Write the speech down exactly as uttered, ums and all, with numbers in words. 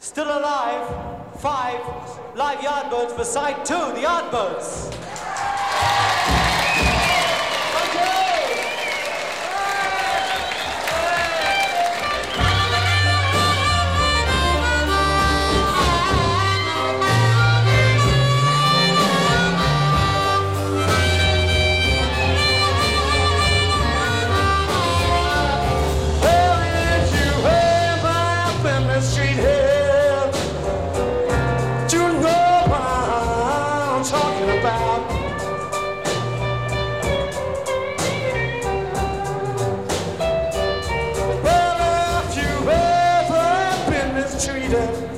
Still alive. Five. Live Yardbirds for side two, the Yardbirds. Thank you. Treated